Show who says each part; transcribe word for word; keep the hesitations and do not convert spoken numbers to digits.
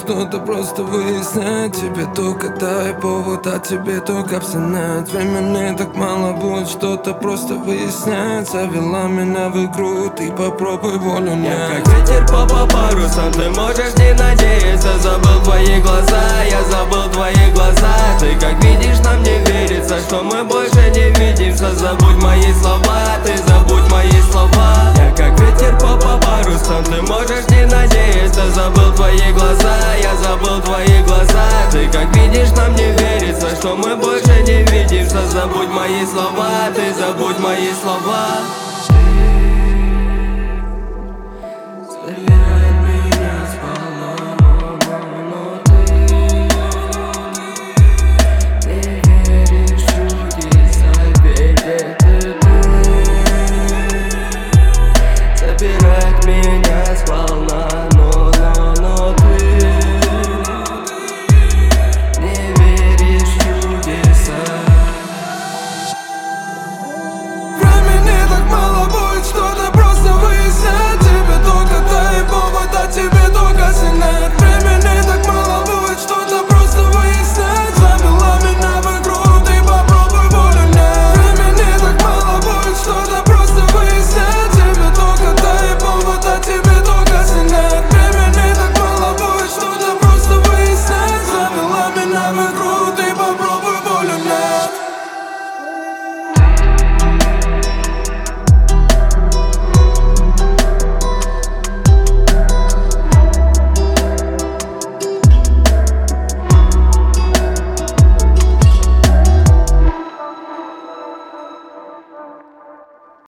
Speaker 1: что-то просто выяснять. Тебе только дай повод, а тебе только абстинент. Времени так мало, будет что-то просто выяснять. Завела меня в игру, ты попробуй, волю нет.
Speaker 2: Я как ветер по парусам, ты можешь не надеяться. Забыл твои глаза, я забыл твои глаза. Ты как видишь, нам не верится, что мы больше не видимся. Забудь мои слова, ты забудь мои слова. Я как ветер по парусам, ты можешь не надеяться. Забыл твои глаза, я забыл твои глаза. Ты как видишь, нам не верится, что мы больше не видимся. Забудь мои слова, ты забудь мои слова.